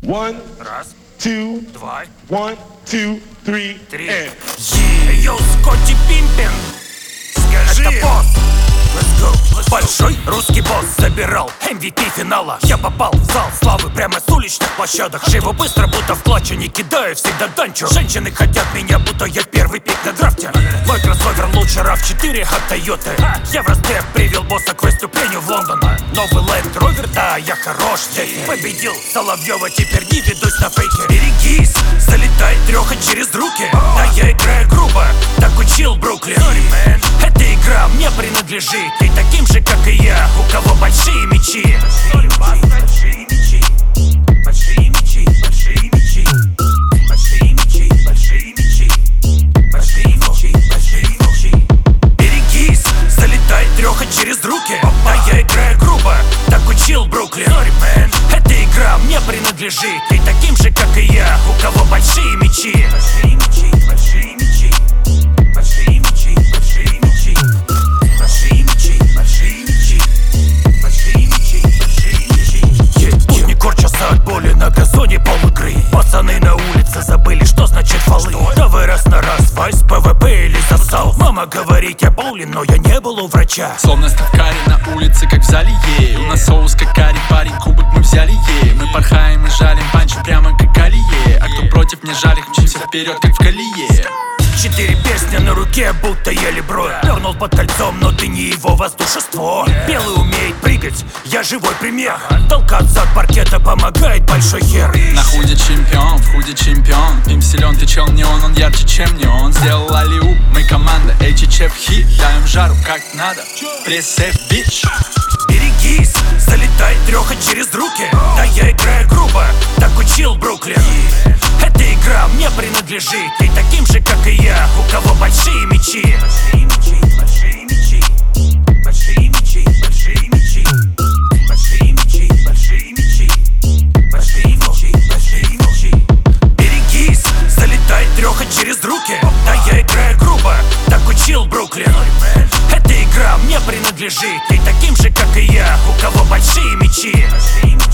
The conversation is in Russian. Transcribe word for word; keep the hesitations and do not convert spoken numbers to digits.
One, Раз, two, два, one, two, three, три. and Йоу, Скотти Пимпин, скажи, это босс. Let's go, let's Большой go. Русский босс забирал эм ви пи финала. Я попал в зал славы прямо с уличных площадок. Живу быстро, будто в клатче, не кидаю всегда данчо. Женщины хотят меня, будто я первый пик на драфте. Мой кроссовер лучше рав четыре от Тойоты. Евростеп привел босса к выступлению в Лондон. Новый Land Rover, да, я хорош здесь. Победил Соловьева, теперь не ведусь на фейки. Берегись, залетай треха через руки. Да, я играю грубо, так учил Бруклин. Эта игра мне принадлежит. Ты таким же, как и я, у кого большие мечи. Большие мечи, большие мечи, большие мечи, большие мечи, большие мечи, большие мечи, большие мечи. Берегись, залетай треха через руки. Да, я играю грубо, так учил Бруклин. Эта игра мне принадлежит. Ты таким же, как и я, у кого большие мечи. Большие мечи, большие мечи, большие мечи, большие мечи. Большие мечи, большие мечи, большие мечи, большие мечи. Будни корчатся от боли на газоне пол игры. Пацаны на улице забыли, что значит фолы. Давай раз на раз, вайс, пэ вэ пэ или засал. Мама говорит, я болен, но я не был у врача. Словно ставкари на улице, как в зале, ей. У нас соус как карри, парень, кубок мы взяли, ей. Мы порхаем и жалим панчи прямо как алие. А кто против, не жалит, мчимся вперед, как в колее. Четыре песни на руке, будто я Леброй. Пернул под кольцом, но ты не его воздушество. Белый умеет прыгать, я живой пример. Толкаться от паркета помогает большой хер. На худе чемпион, в худе чемпион. Им силен, ты чел, не он, он ярче, чем не он. Сделал алиу, мы команда, эйч эйч эф хит. Даем жару, как надо, пресс-эф, бич. Берегись, залетай треха через руки. Да, я играю грубо, так учил Бруклин. Эта игра мне принадлежит. Ты таким же, как и я, у кого большие мечи. Большие мечи, большие мечи, большие мечи, большие мечи, большие мечи, большие мечи, большие мечи, большие мечи. Берегись, залетай треха через руки. Да, я играю грубо, так учил Бруклин. Эта игра мне принадлежит. Ты таким же, как и я, у кого большие мечи.